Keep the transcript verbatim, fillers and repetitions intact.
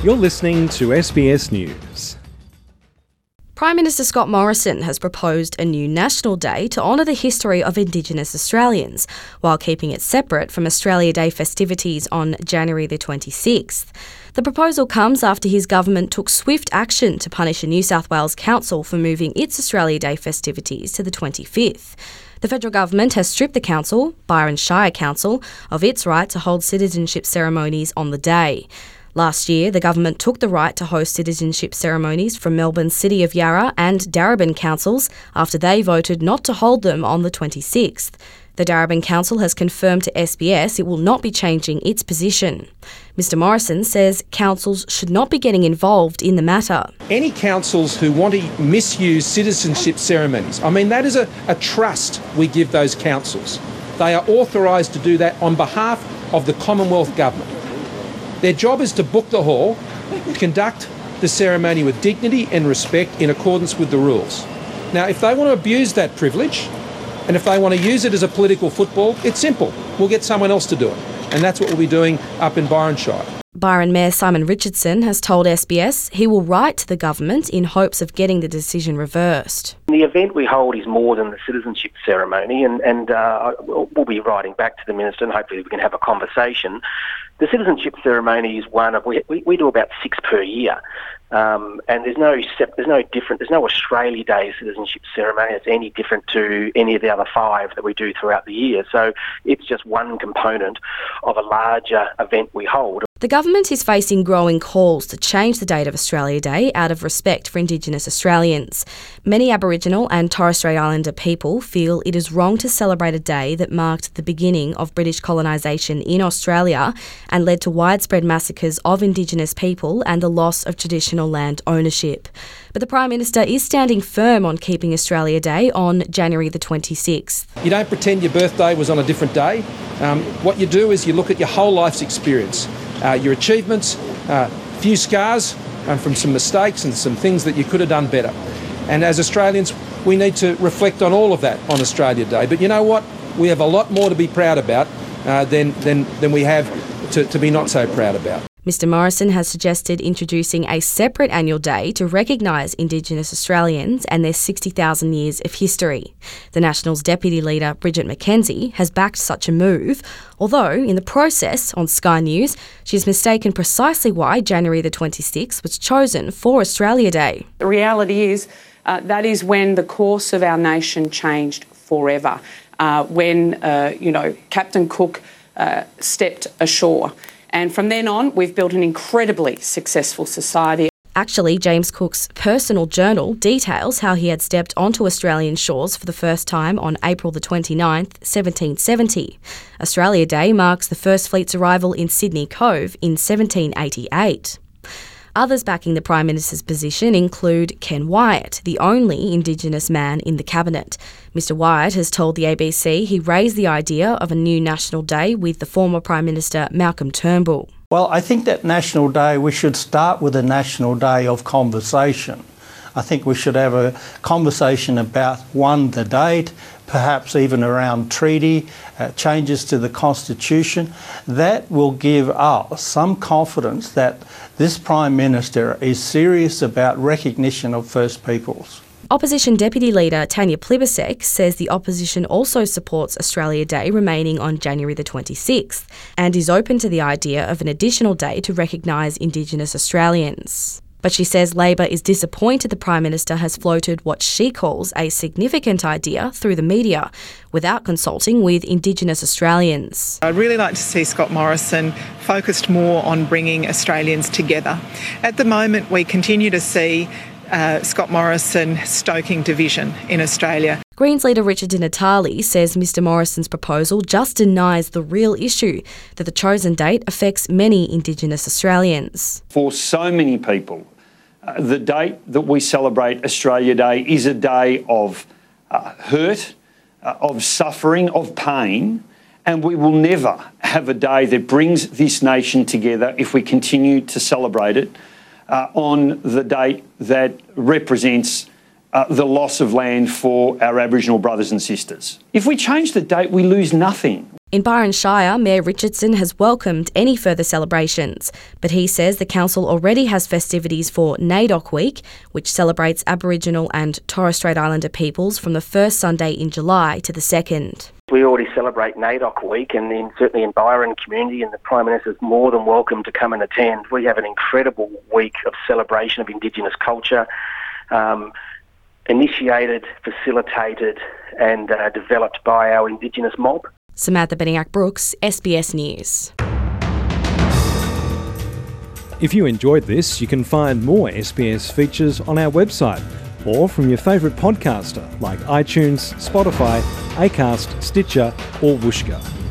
You're listening to S B S News. Prime Minister Scott Morrison has proposed a new national day to honour the history of Indigenous Australians, while keeping it separate from Australia Day festivities on January the twenty-sixth. The proposal comes after his government took swift action to punish a New South Wales council for moving its Australia Day festivities to the twenty-fifth. The federal government has stripped the council, Byron Shire Council, of its right to hold citizenship ceremonies on the day. Last year, the government took the right to host citizenship ceremonies from Melbourne's City of Yarra and Darebin councils after they voted not to hold them on the twenty-sixth. The Darebin Council has confirmed to S B S it will not be changing its position. Mister Morrison says councils should not be getting involved in the matter. Any councils who want to misuse citizenship ceremonies, I mean, that is a, a trust we give those councils. They are authorised to do that on behalf of the Commonwealth Government. Their job is to book the hall, conduct the ceremony with dignity and respect in accordance with the rules. Now, if they want to abuse that privilege, and if they want to use it as a political football, it's simple. We'll get someone else to do it. And that's what we'll be doing up in Byron Shire. Byron Mayor Simon Richardson has told S B S he will write to the government in hopes of getting the decision reversed. The event we hold is more than the citizenship ceremony, and, and uh, we'll be writing back to the Minister and hopefully we can have a conversation. The citizenship ceremony is one of, we, we, we do about six per year. Um, and there's no sep- there's no different, there's no Australia Day citizenship ceremony that's any different to any of the other five that we do throughout the year. So it's just one component of a larger event we hold. The government is facing growing calls to change the date of Australia Day out of respect for Indigenous Australians. Many Aboriginal and Torres Strait Islander people feel it is wrong to celebrate a day that marked the beginning of British colonisation in Australia and led to widespread massacres of Indigenous people and the loss of traditional land ownership. But the Prime Minister is standing firm on keeping Australia Day on January the twenty-sixth. You don't pretend your birthday was on a different day. Um, what you do is you look at your whole life's experience, uh, your achievements, a uh, few scars um, from some mistakes and some things that you could have done better. And as Australians, we need to reflect on all of that on Australia Day. But you know what? We have a lot more to be proud about uh, than, than, than we have to, to be not so proud about. Mister Morrison has suggested introducing a separate annual day to recognise Indigenous Australians and their sixty thousand years of history. The Nationals' Deputy Leader, Bridget McKenzie, has backed such a move, although in the process, on Sky News, she's mistaken precisely why January the twenty-sixth was chosen for Australia Day. The reality is uh, that is when the course of our nation changed forever, uh, when, uh, you know, Captain Cook uh, stepped ashore. And from then on, we've built an incredibly successful society. Actually, James Cook's personal journal details how he had stepped onto Australian shores for the first time on April the twenty-ninth, seventeen seventy. Australia Day marks the first fleet's arrival in Sydney Cove in seventeen eighty-eight. Others backing the Prime Minister's position include Ken Wyatt, the only Indigenous man in the Cabinet. Mister Wyatt has told the A B C he raised the idea of a new National Day with the former Prime Minister Malcolm Turnbull. Well, I think that National Day, we should start with a National Day of conversation. I think we should have a conversation about, one, the date, perhaps even around treaty, uh, changes to the Constitution. That will give us some confidence that this Prime Minister is serious about recognition of First Peoples. Opposition Deputy Leader Tanya Plibersek says the opposition also supports Australia Day remaining on January the twenty-sixth and is open to the idea of an additional day to recognise Indigenous Australians. But she says Labor is disappointed the Prime Minister has floated what she calls a significant idea through the media without consulting with Indigenous Australians. I'd really like to see Scott Morrison focused more on bringing Australians together. At the moment, we continue to see uh, Scott Morrison stoking division in Australia. Greens leader Richard Di Natale says Mister Morrison's proposal just denies the real issue, that the chosen date affects many Indigenous Australians. For so many people, Uh, the date that we celebrate Australia Day is a day of uh, hurt, uh, of suffering, of pain, and we will never have a day that brings this nation together if we continue to celebrate it uh, on the date that represents uh, the loss of land for our Aboriginal brothers and sisters. If we change the date, we lose nothing. In Byron Shire, Mayor Richardson has welcomed any further celebrations, but he says the council already has festivities for NAIDOC Week, which celebrates Aboriginal and Torres Strait Islander peoples from the first Sunday in July to the second. We already celebrate NAIDOC Week, and in, certainly in Byron community, and the Prime Minister's more than welcome to come and attend. We have an incredible week of celebration of Indigenous culture, um, initiated, facilitated and uh, developed by our Indigenous mob. Samantha Beniak-Brooks, S B S News. If you enjoyed this, you can find more S B S features on our website or from your favourite podcaster like iTunes, Spotify, Acast, Stitcher or Whooshkaa.